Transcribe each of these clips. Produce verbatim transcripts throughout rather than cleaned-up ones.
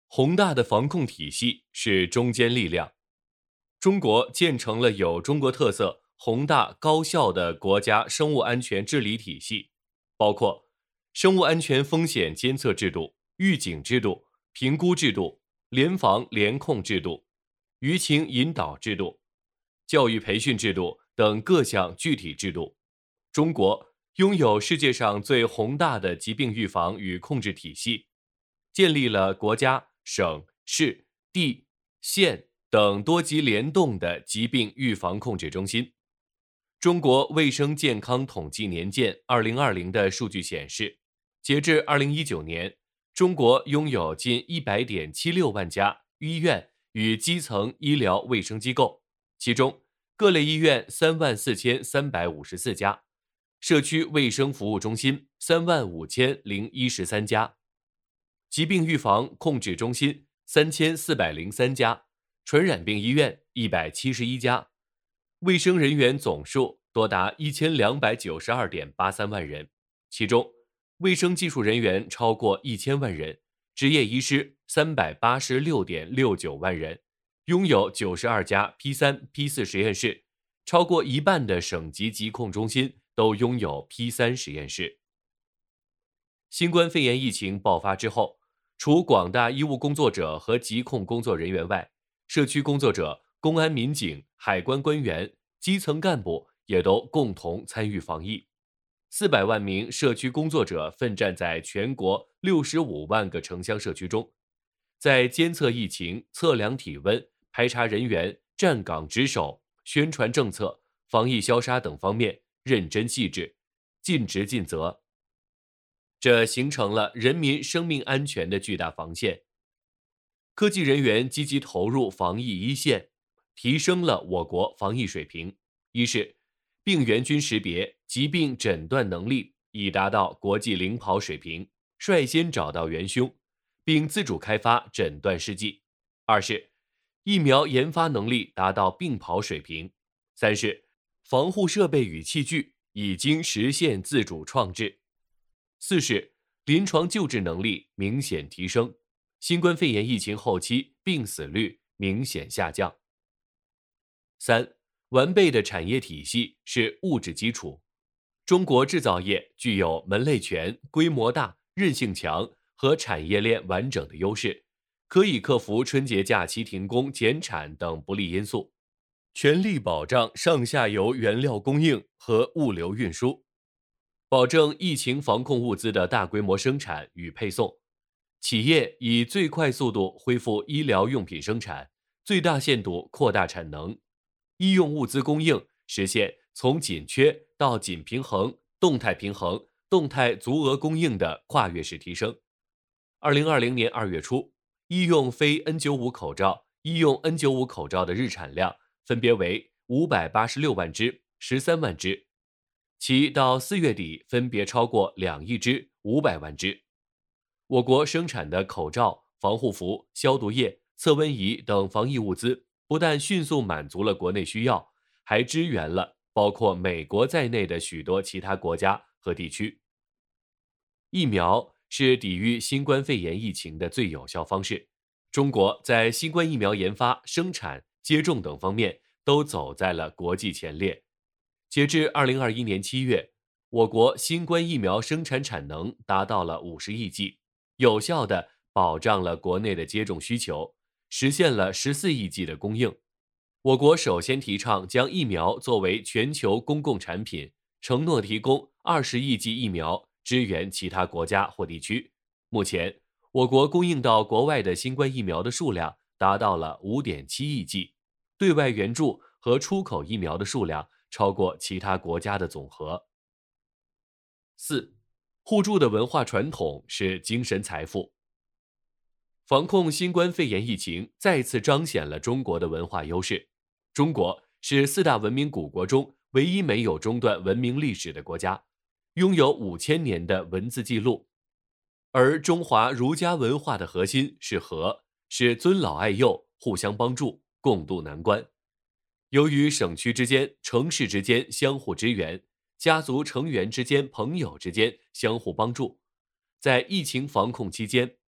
宏大的防控体系是中坚力量。中国建成了有中国特色、宏大高效的国家生物安全治理体系，包括生物安全风险监测制度、预警制度、评估制度、联防联控制度、舆情引导制度、教育培训制度等各项具体制度。中国拥有世界上最宏大的疾病预防与控制体系，建立了国家、省、市、地、县等多级联动的疾病预防控制中心。中国卫生健康统计年鉴二零二零的数据显示，截至二零一九年，中国拥有近 一百点七六万家医院与基层医疗卫生机构，其中各类医院三万四千三百五十四家，社区卫生服务中心三万五千零一十三家，疾病预防控制中心三千四百零三家，传染病医院一百七十一家，卫生人员总数多达一千两百九十二点八三万人，其中卫生技术人员超过一千万人，执业医师三百八十六点六九万人，拥有九十二家 P 三、P 四 实验室，超过一半的省级疾控中心都拥有 P 三 实验室。新冠肺炎疫情爆发之后，除广大医务工作者和疾控工作人员外，社区工作者、公安民警、海关官员、基层干部也都共同参与防疫。四百万名社区工作者奋战在全国六十五万个城乡社区中，在监测疫情、测量体温、排查人员、站岗值守、宣传政策、防疫消杀等方面认真细致、尽职尽责。这形成了人民生命安全的巨大防线。科技人员积极投入防疫一线，提升了我国防疫水平。一是病原菌识别、疾病诊断能力已达到国际领跑水平，率先找到元凶，并自主开发诊断试剂；二是疫苗研发能力达到并跑水平；三是防护设备与器具已经实现自主创制；四是临床救治能力明显提升，新冠肺炎疫情后期病死率明显下降。三、完备的产业体系是物质基础。中国制造业具有门类全、规模大、韧性强和产业链完整的优势，可以克服春节假期停工减产等不利因素，全力保障上下游原料供应和物流运输，保证疫情防控物资的大规模生产与配送。企业以最快速度恢复医疗用品生产，最大限度扩大产能，医用物资供应实现从紧缺到紧平衡、动态平衡、动态足额供应的跨越式提升。二零二零年二月初，医用非 N 九十五 口罩、医用 N 九十五 口罩的日产量分别为五百八十六万只、十三万只，其到四月底分别超过两亿只、五百万只。我国生产的口罩、防护服、消毒液、测温仪等防疫物资，不但迅速满足了国内需要，还支援了包括美国在内的许多其他国家和地区。疫苗是抵御新冠肺炎疫情的最有效方式。中国在新冠疫苗研发、生产、接种等方面都走在了国际前列。截至二零二一年七月，我国新冠疫苗生产产能达到了五十亿剂，有效地保障了国内的接种需求，实现了十四亿剂的供应。我国首先提倡将疫苗作为全球公共产品，承诺提供二十亿剂疫苗支援其他国家或地区。目前，我国供应到国外的新冠疫苗的数量达到了 五点七亿剂，对外援助和出口疫苗的数量超过其他国家的总和。四、互助的文化传统是精神财富。防控新冠肺炎疫情再次彰显了中国的文化优势。中国是四大文明古国中唯一没有中断文明历史的国家，拥有五千年的文字记录。而中华儒家文化的核心是和，是尊老爱幼、互相帮助、共度难关。由于省区之间、城市之间相互支援，家族成员之间、朋友之间相互帮助，在疫情防控期间，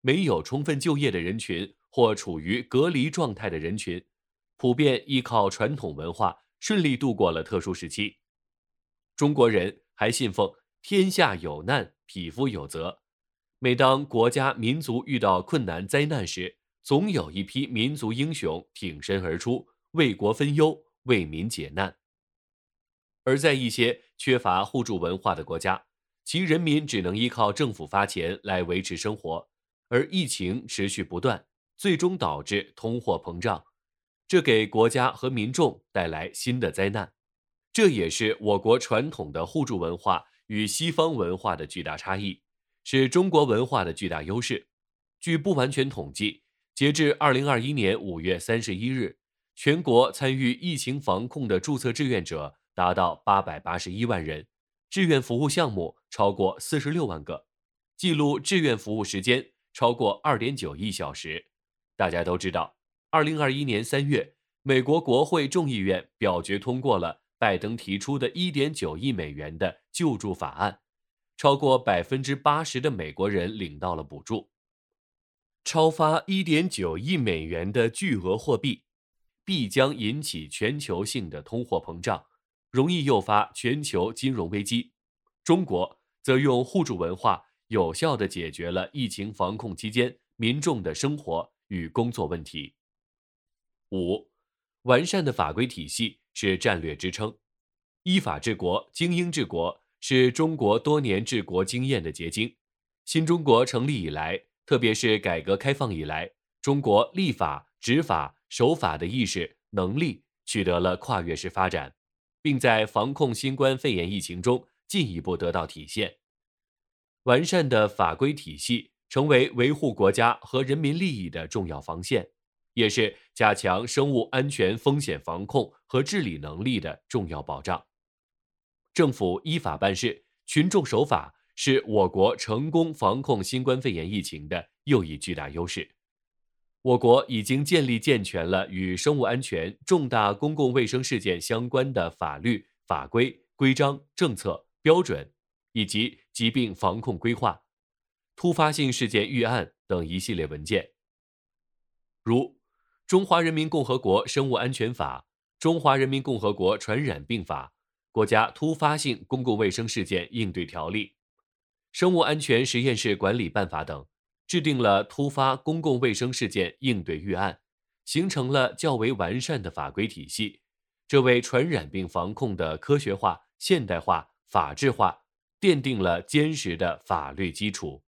没有充分就业的人群或处于隔离状态的人群，普遍依靠传统文化顺利度过了特殊时期。中国人还信奉天下有难，匹夫有责。每当国家民族遇到困难灾难时，总有一批民族英雄挺身而出，为国分忧，为民解难。而在一些缺乏互助文化的国家，其人民只能依靠政府发钱来维持生活，而疫情持续不断，最终导致通货膨胀，这给国家和民众带来新的灾难。这也是我国传统的互助文化与西方文化的巨大差异，是中国文化的巨大优势。据不完全统计，截至二零二一年五月三十一日，全国参与疫情防控的注册志愿者达到八百八十一万人，志愿服务项目超过四十六万个，记录志愿服务时间超过二点九亿小时。大家都知道，二零二一年三月，美国国会众议院表决通过了拜登提出的一点九亿美元的救助法案，超过百分之八十的美国人领到了补助。超发一点九亿美元的巨额货币，必将引起全球性的通货膨胀，容易诱发全球金融危机。中国则用互助文化有效地解决了疫情防控期间民众的生活与工作问题。五、完善的法规体系是战略支撑。依法治国、精英治国是中国多年治国经验的结晶。新中国成立以来，特别是改革开放以来，中国立法、执法、守法的意识、能力取得了跨越式发展，并在防控新冠肺炎疫情中进一步得到体现。完善的法规体系成为维护国家和人民利益的重要防线，也是加强生物安全风险防控和治理能力的重要保障。政府依法办事，群众守法，是我国成功防控新冠肺炎疫情的又一巨大优势。我国已经建立健全了与生物安全、重大公共卫生事件相关的法律、法规、规章、政策、标准，以及疾病防控规划、突发性事件预案等一系列文件，如《中华人民共和国生物安全法》、《中华人民共和国传染病法》、《国家突发性公共卫生事件应对条例》、《生物安全实验室管理办法》等，制定了突发公共卫生事件应对预案，形成了较为完善的法规体系。这为传染病防控的科学化、现代化、法治化奠定了坚实的法律基础。